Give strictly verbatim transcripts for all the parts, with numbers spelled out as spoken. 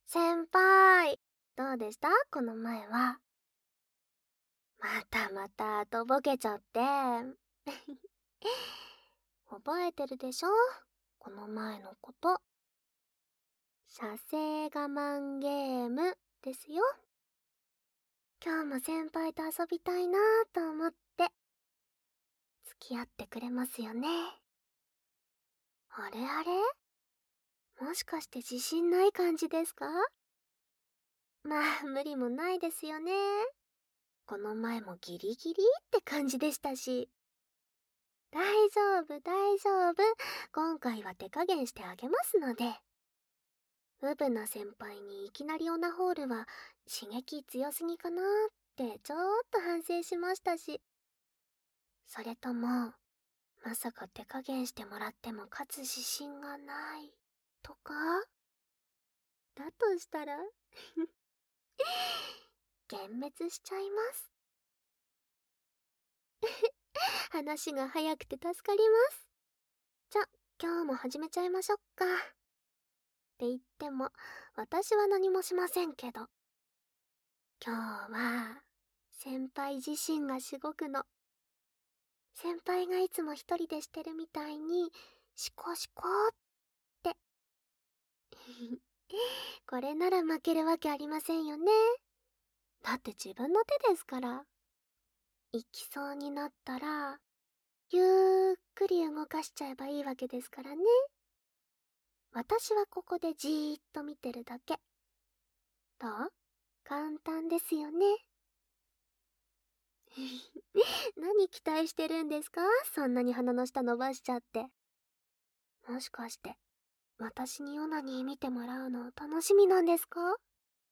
先輩、どうでしたこの前は。またまたとぼけちゃって。覚えてるでしょこの前のこと。射精我慢ゲームですよ。今日も先輩と遊びたいなぁと思って。付き合ってくれますよね。あれあれもしかして自信ない感じですか？まあ無理もないですよね。この前もギリギリって感じでしたし。大丈夫大丈夫。今回は手加減してあげますので。ウブな先輩にいきなりオナホールは刺激強すぎかなってちょっと反省しましたし。それとも、まさか手加減してもらっても勝つ自信がないとか？だとしたら幻滅しちゃいます。話が早くて助かります。じゃ、今日も始めちゃいましょっか。って言っても、私は何もしませんけど。今日は、先輩自身がしごくの。先輩がいつも一人でしてるみたいに、シコシコって。これなら負けるわけありませんよね。だって自分の手ですから。行きそうになったら、ゆっくり動かしちゃえばいいわけですからね。私はここでじーっと見てるだけ。どう？簡単ですよね。何期待してるんですか？そんなに鼻の下伸ばしちゃって。もしかして、私にオナニー見てもらうの楽しみなんですか？や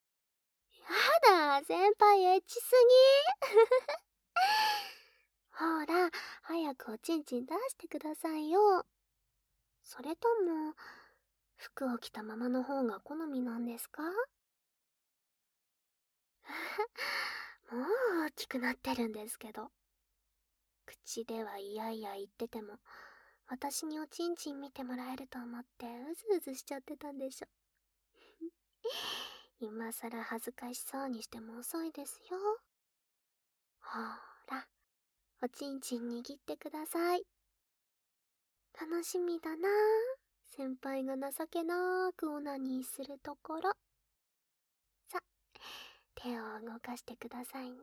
だ、先輩エッチすぎ。ほら、早くおちんちん出してくださいよ。それとも、服を着たままの方が好みなんですか？もう大きくなってるんですけど。口ではいやいや言ってても、私におちんちん見てもらえると思ってうずうずしちゃってたんでしょ。今さら恥ずかしそうにしても遅いですよ。ほーら、おちんちん握ってください。楽しみだなぁ。先輩が情けなーくオナニーするところ。さ、手を動かしてくださいね。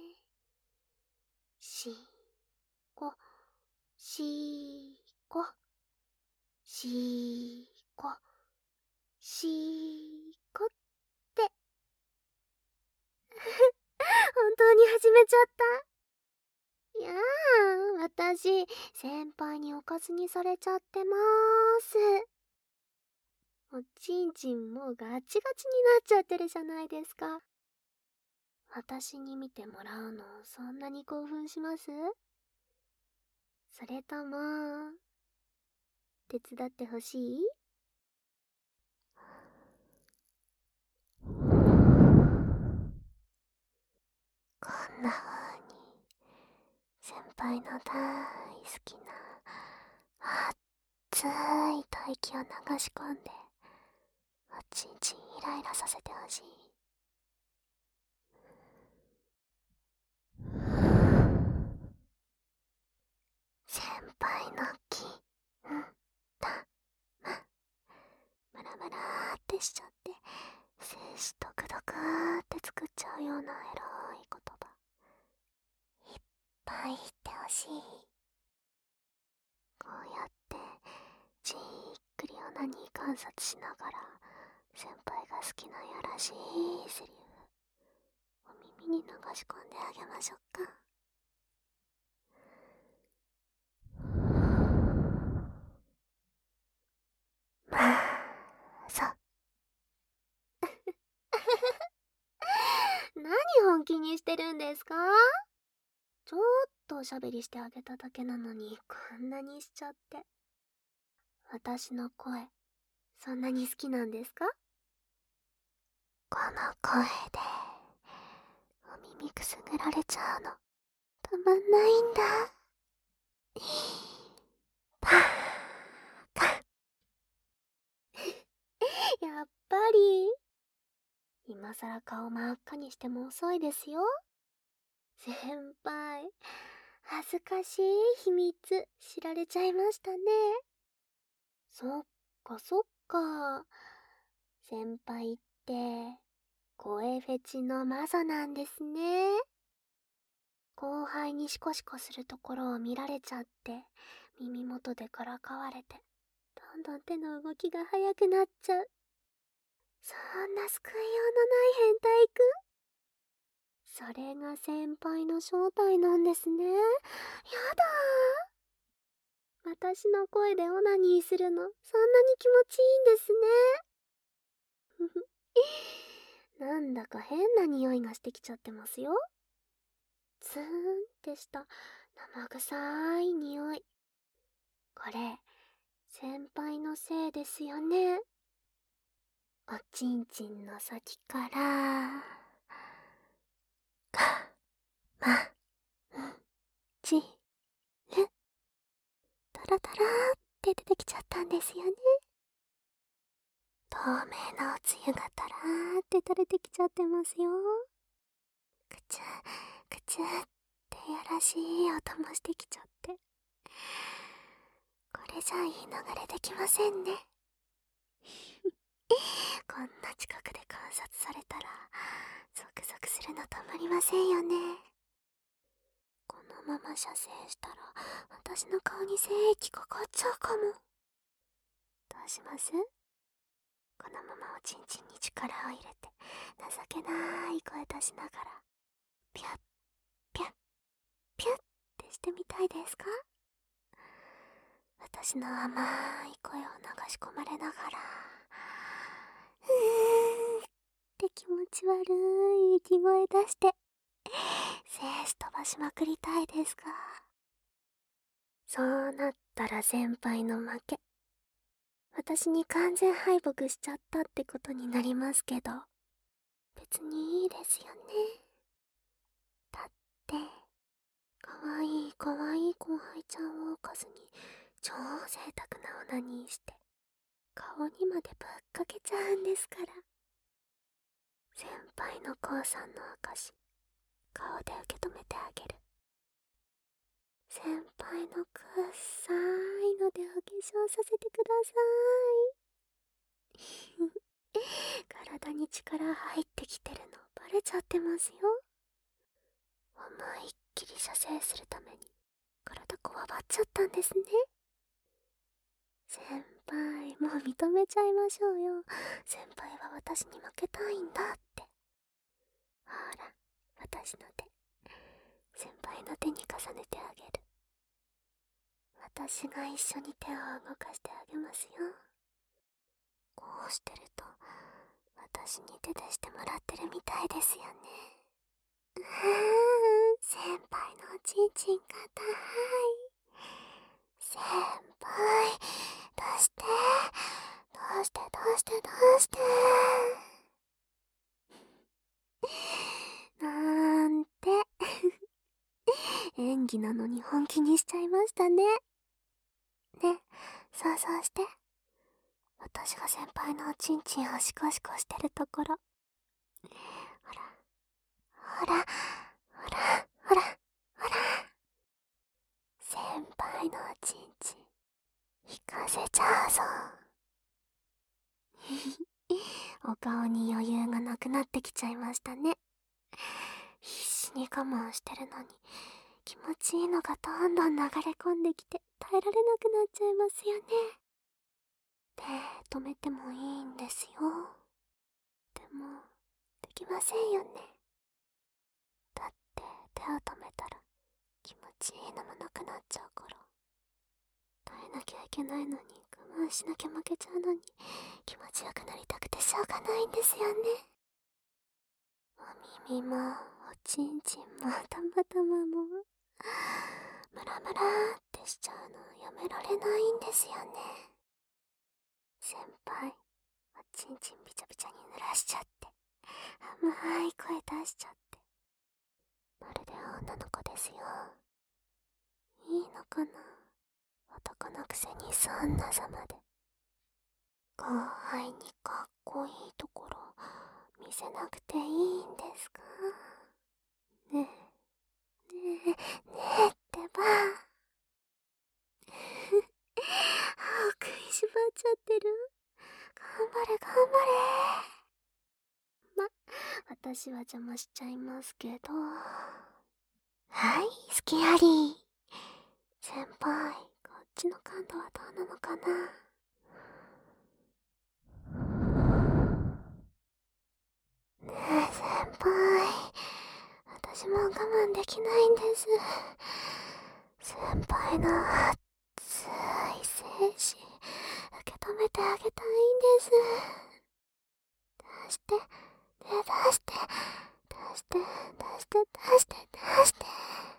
しーこ、しーこ、しーこ、しーこって。本当に始めちゃった。いやー、私、先輩におかずにされちゃってまーす。おちんちんもうガチガチになっちゃってるじゃないですか。私に見てもらうのそんなに興奮します？それとも、手伝ってほしい？こんな風に、先輩の大好きな、熱い吐息を流し込んで、おちんちんイライラさせてほしい。先輩の気、ん、た、ま、ムラムラーってしちゃって、精子ドクドクーって作っちゃうようなエロい言葉。いっぱい言ってほしい。こうやって、じっくりオナニー観察しながら、先輩が好きなやらしいセリフ、お耳に流し込んであげましょうか。まあ、そう。何本気にしてるんですか？ちょっとおしゃべりしてあげただけなのにこんなにしちゃって。私の声、そんなに好きなんですか？この声で、お耳くすぐられちゃうの、たまんないんだ。パーカやっぱり今さら顔真っ赤にしても遅いですよ。先輩、恥ずかしい秘密知られちゃいましたね。そっかそっか。先輩って、声フェチの魔女なんですね。後輩にシコシコするところを見られちゃって、耳元でからかわれて、どんどん手の動きが速くなっちゃう。そんな救いようのない変態くん。それが先輩の正体なんですね。やだー。私の声でオナニーするの、そんなに気持ちいいんですね。ふふ。なんだか変な匂いがしてきちゃってますよ。ツーンってした生臭い匂い。これ、先輩のせいですよね。おちんちんの先から、か、ま、ん、ち、る。タラタラーって出てきちゃったんですよね。透明なおつゆがタラーって垂れてきちゃってますよ。くちゅ、くちゅってやらしい音もしてきちゃって。これじゃいい流れできませんね。こんな近くで観察されたら、ゾクゾクするのたまりませんよね。このまま射精したら、私の顔に精液かかっちゃうかも。どうします？このままおちんちんに力を入れて、情けない声出しながら、ピュッ、ピュッ、ピュッってしてみたいですか？私の甘い声を流し込まれながら、うーって気持ち悪い息声出して、精子飛ばしまくりたいですか？そうなったら先輩の負け。私に完全敗北しちゃったってことになりますけど、別にいいですよね。だって、かわいいかわいい後輩ちゃんをおかずに超贅沢なオナニーして、顔にまでぶっかけちゃうんですから。先輩の降参の証、顔で受け止めてあげる。先輩のくっさいのでお化粧させてください。体に力入ってきてるのバレちゃってますよ。思いっきり射精するために体こわばっちゃったんですね。先輩、もう認めちゃいましょうよ。先輩は私に負けたいんだって。ほら、私の手、先輩の手に重ねてあげる。私が一緒に手を動かしてあげますよ。こうしてると、私に手でしてもらってるみたいですよね。うーん、先輩のおちんちん硬い。先輩、どうして、どうして、どうして、どうして。なんて。演技なのに本気にしちゃいましたね。ね、想像して。私が先輩のおちんちんをシコシコしてるところ。ほら、ほら、ほら、ほら、ほら。先輩のおちんちん、引かせちゃうぞ。お顔に余裕がなくなってきちゃいましたね。必死に我慢してるのに、気持ちいいのがどんどん流れ込んできて耐えられなくなっちゃいますよね。手止めてもいいんですよ。でも、できませんよね。だって手を止めたら気持ちいいのもなくなっちゃうから。耐えなきゃいけないのに我慢しなきゃ負けちゃうのに気持ちよくなりたくてしょうがないんですよね。お耳もおちんちんもたまたまもムラムラーってしちゃうのやめられないんですよね。先輩、おちんちんびちゃびちゃに濡らしちゃって甘い声出しちゃってまるで女の子ですよ。いいのかな、男のくせにそんなざまで。後輩にかっこいいところ見見せなくていいんですか？ねえ、ねえ、ねえってば。歯を食いしばっちゃってる。頑張れ頑張れ。ま、私は邪魔しちゃいますけど。はい、スキアリー。先輩、こっちの感度はどうなのかな？ねえ先輩、私も我慢できないんです。先輩の熱い精子受け止めてあげたいんです。出して、ね、出して、出して、出して、出して、出して。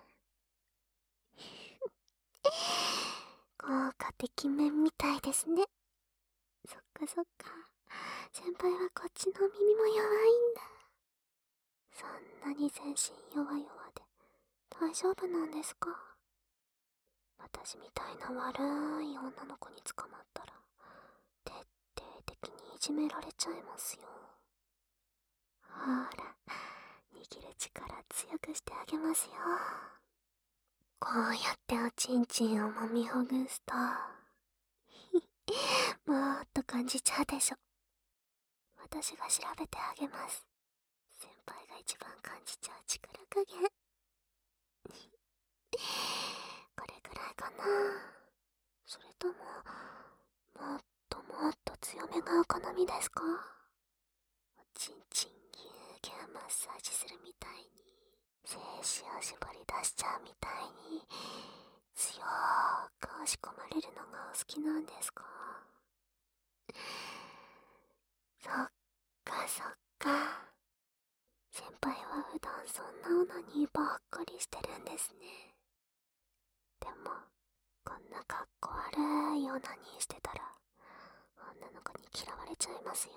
効果てきめんみたいですね。そっかそっか。先輩はこっちの耳も弱いんだ。そんなに全身弱々で大丈夫なんですか？私みたいな悪い女の子に捕まったら徹底的にいじめられちゃいますよ。ほら、握る力強くしてあげますよ。こうやっておちんちんを揉みほぐすともっと感じちゃうでしょ。私が調べてあげます。先輩が一番感じちゃう力加減これくらいかな。それとももっともっと強めがお好みですか？おちんちんぎゅうぎゅうマッサージするみたいに精子を絞り出しちゃうみたいに強く押し込まれるのがお好きなんですか？そっかそっか。先輩は普段そんなオナニーばっかりしてるんですね。でもこんなかっこ悪いオナニーしてたら女の子に嫌われちゃいますよ。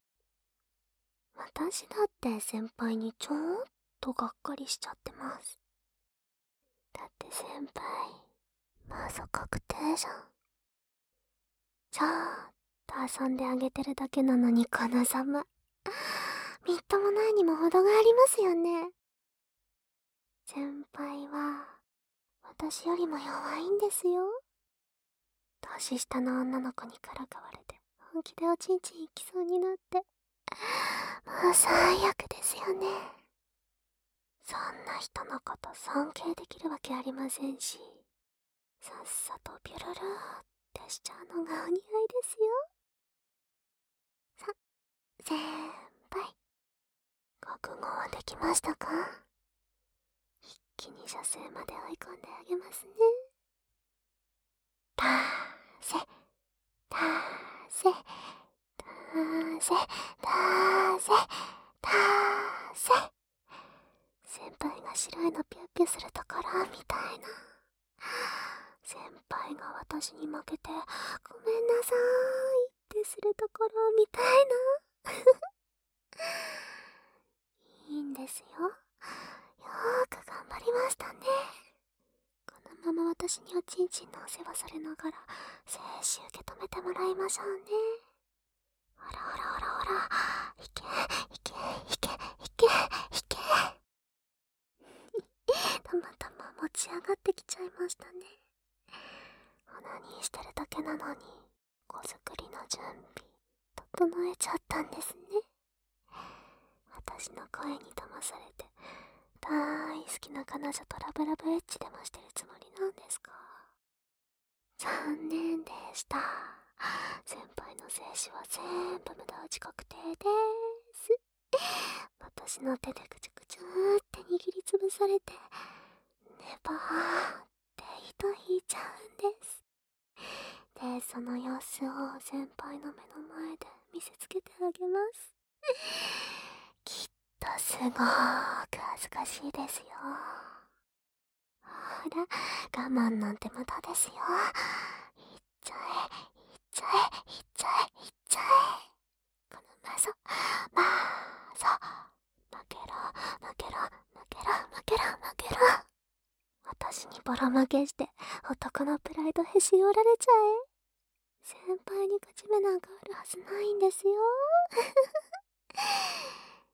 私だって先輩にちょっとがっかりしちゃってます。だって先輩マゾ確定じゃん。ちょっと遊んであげてるだけなのにこのざまみっともないにも程がありますよね。先輩は私よりも弱いんですよ。年下の女の子にからかわれて本気でおちんちん行きそうになってもう最悪ですよね。そんな人のこと尊敬できるわけありませんし、さっさとビュルルーってしちゃうのがお似合いですよ。さ、先輩、覚悟はできましたか？一気に射精まで追い込んであげますね。たーせ、たーせ、たーせ、たーせ、たーせ。先輩が白いのピュッピュするところみたいな。先輩が私に負けてごめんなさーいってするところみたいな。いいんですよ。よーく頑張りましたね。このまま私におちんちんのお世話されながら精子受け止めてもらいましょうね。ほらほらほらほら、いけいけいけいけいけたまたま持ち上がってきちゃいましたね。オナニーしてるだけなのに子作りの準備整えちゃったんですね。私の声に騙されて大好きな彼女とラブラブエッチでもしてるつもりなんですか？残念でした。先輩の精子は全部無駄打ち確定です。私の手でぐちゅぐちゅって握りつぶされてネバーって糸引いちゃうんです。で、その様子を先輩の目の前で見せつけてあげます。きっとすごーく恥ずかしいですよ。ほら、我慢なんて無駄ですよ。いっちゃえ、いっちゃえ、いっちゃえ、いっちゃえ。このマゾ、マゾ、負けろ、負けろ、負けろ、負けろ、負けろ。私にボロ負けして男のプライドへし折られちゃえ。先輩に勝ち目なんかあるはずないんですよ。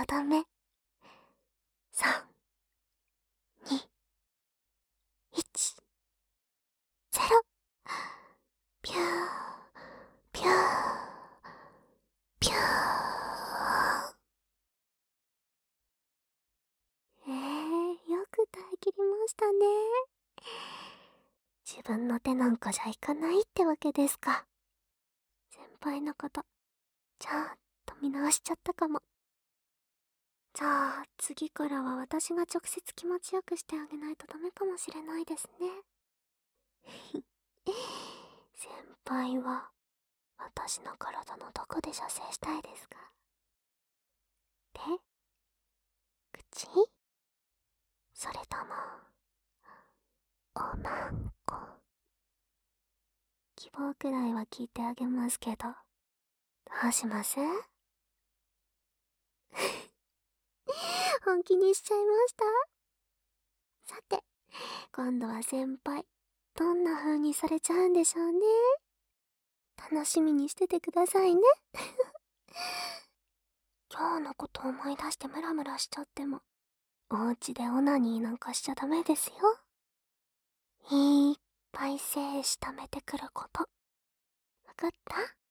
どめ。さん、に、いち、ゼロ。ピュー、ピュー、ピュー。えー、よく耐えきりましたね。自分の手なんかじゃいかないってわけですか。先輩のこと、ちゃんと見直しちゃったかも。じゃあ、次からは私が直接気持ちよくしてあげないとダメかもしれないですね。先輩は、私の体のどこで射精したいですか？手？口？それとも、おまんこ？希望くらいは聞いてあげますけど、どうします？本気にしちゃいました？さて、今度は先輩、どんな風にされちゃうんでしょうね。楽しみにしててくださいね。今日のこと思い出してムラムラしちゃっても、お家でオナニーなんかしちゃダメですよ。いっぱい精子溜めてくること。わかった？